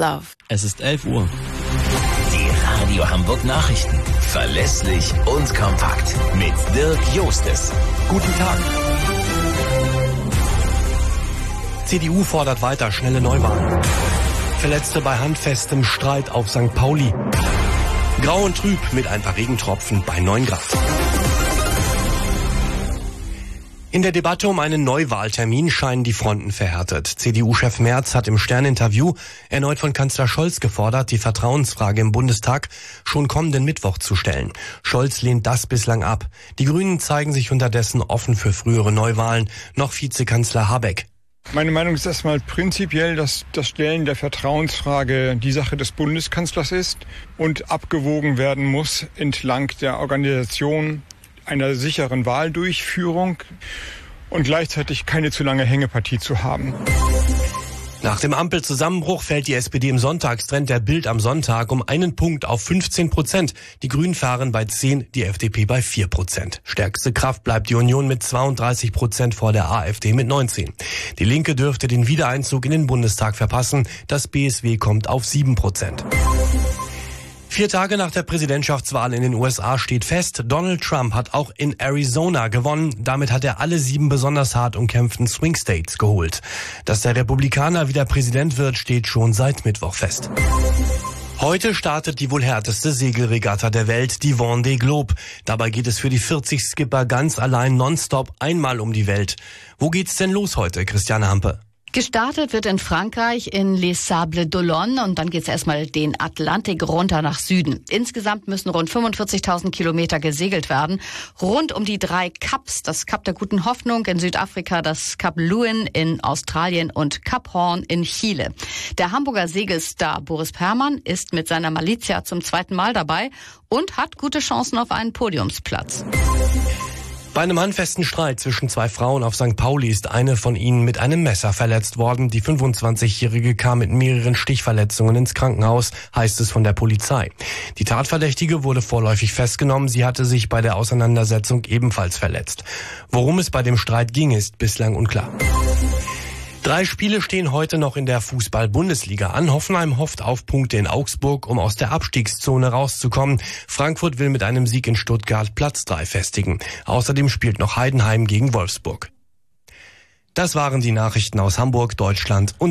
love. Es ist 11 Uhr. Die Radio Hamburg Nachrichten. Verlässlich und kompakt. Mit Dirk Jostes. Guten Tag. CDU fordert weiter schnelle Neuwahlen. Verletzte bei handfestem Streit auf St. Pauli. Grau und trüb mit ein paar Regentropfen bei 9 Grad. In der Debatte um einen Neuwahltermin scheinen die Fronten verhärtet. CDU-Chef Merz hat im Stern-Interview erneut von Kanzler Scholz gefordert, die Vertrauensfrage im Bundestag schon kommenden Mittwoch zu stellen. Scholz lehnt das bislang ab. Die Grünen zeigen sich unterdessen offen für frühere Neuwahlen. Noch Vizekanzler Habeck. Meine Meinung ist erstmal prinzipiell, dass das Stellen der Vertrauensfrage die Sache des Bundeskanzlers ist und abgewogen werden muss entlang der Organisation einer sicheren Wahldurchführung und gleichzeitig keine zu lange Hängepartie zu haben. Nach dem Ampelzusammenbruch fällt die SPD im Sonntagstrend der Bild am Sonntag um einen Punkt auf 15%. Die Grünen fahren bei 10%, die FDP bei 4%. Stärkste Kraft bleibt die Union mit 32% vor der AfD mit 19%. Die Linke dürfte den Wiedereinzug in den Bundestag verpassen. Das BSW kommt auf 7%. 4 Tage nach der Präsidentschaftswahl in den USA steht fest, Donald Trump hat auch in Arizona gewonnen. Damit hat er alle 7 besonders hart umkämpften Swing States geholt. Dass der Republikaner wieder Präsident wird, steht schon seit Mittwoch fest. Heute startet die wohl härteste Segelregatta der Welt, die Vendée Globe. Dabei geht es für die 40 Skipper ganz allein nonstop einmal um die Welt. Wo geht's denn los heute, Christiane Hampe? Gestartet wird in Frankreich in Les Sables d'Olonne und dann geht's erstmal den Atlantik runter nach Süden. Insgesamt müssen rund 45.000 Kilometer gesegelt werden. Rund um die 3 Kaps, das Kap der Guten Hoffnung in Südafrika, das Kap Lewin in Australien und Kap Horn in Chile. Der Hamburger Segelstar Boris Herrmann ist mit seiner Malizia zum 2. Mal dabei und hat gute Chancen auf einen Podiumsplatz. Bei einem handfesten Streit zwischen 2 Frauen auf St. Pauli ist eine von ihnen mit einem Messer verletzt worden. Die 25-Jährige kam mit mehreren Stichverletzungen ins Krankenhaus, heißt es von der Polizei. Die Tatverdächtige wurde vorläufig festgenommen. Sie hatte sich bei der Auseinandersetzung ebenfalls verletzt. Worum es bei dem Streit ging, ist bislang unklar. 3 Spiele stehen heute noch in der Fußball-Bundesliga an. Hoffenheim hofft auf Punkte in Augsburg, um aus der Abstiegszone rauszukommen. Frankfurt will mit einem Sieg in Stuttgart Platz 3 festigen. Außerdem spielt noch Heidenheim gegen Wolfsburg. Das waren die Nachrichten aus Hamburg, Deutschland und